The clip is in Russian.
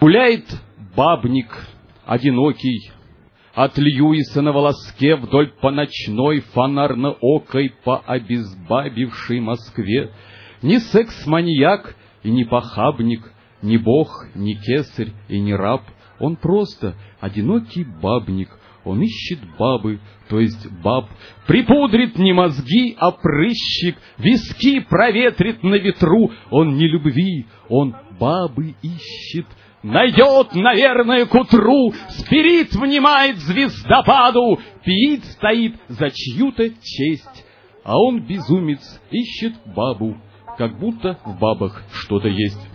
Гуляет бабник одинокий от Льюиса на волоске вдоль по ночной фонарно-окой по обезбабившей Москве. Ни секс-маньяк и не похабник, ни бог, ни кесарь и не раб. Он просто одинокий бабник. Он ищет бабы, то есть баб. Припудрит не мозги, а прыщик. Виски проветрит на ветру. Он не любви, он бабы ищет. Найдет, наверное, к утру. Спирит внимает звездопаду. Пиит стоит за чью-то честь. А он, безумец, ищет бабу. Как будто в бабах что-то есть.